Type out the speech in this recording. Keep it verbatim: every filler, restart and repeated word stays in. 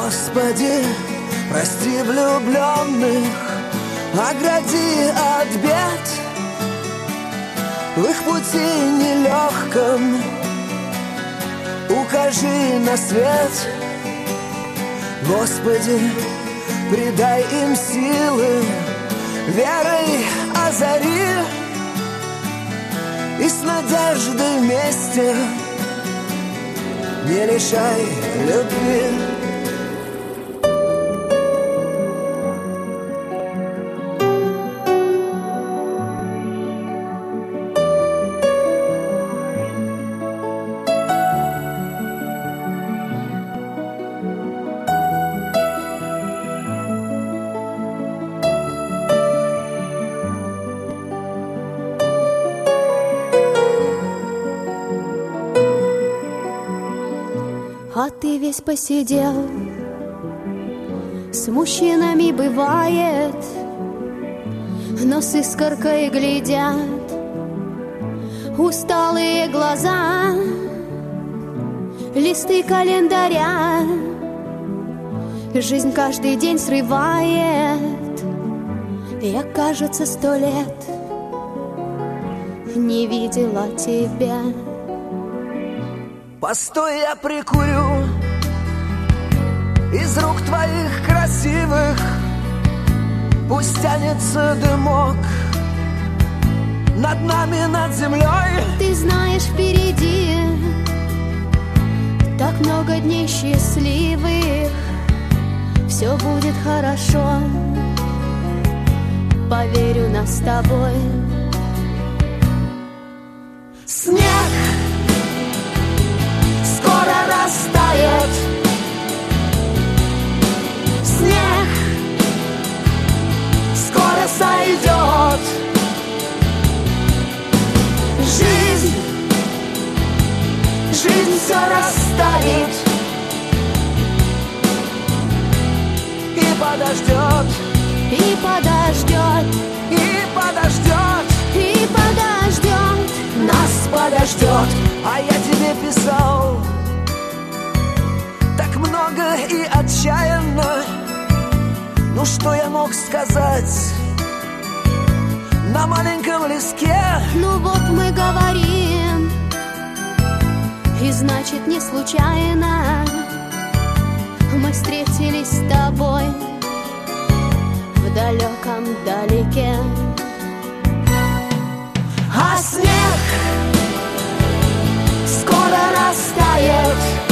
Господи, прости влюбленных, огради от бед. В их пути нелегком укажи на свет. Господи, придай им силы, верой озари, и с надеждой вместе не лишай любви. А ты весь посидел, с мужчинами бывает, но с искоркой глядят усталые глаза, листы календаря. Жизнь каждый день срывает. Я, кажется, сто лет не видела тебя. Постой, я прикурю из рук твоих красивых, пусть тянется дымок над нами, над землей. Ты знаешь, впереди так много дней счастливых. Все будет хорошо, поверю, нас с тобой. Снег скоро растает, снег скоро сойдет. Жизнь, жизнь все расставит и подождет, и подождет, и подождет, и подождет, нас подождет. А я тебе писал так много и отчаянно. Ну что я мог сказать на маленьком листке? Ну вот мы говорим, и значит не случайно мы встретились с тобой в далеком далеке. А снег скоро растает,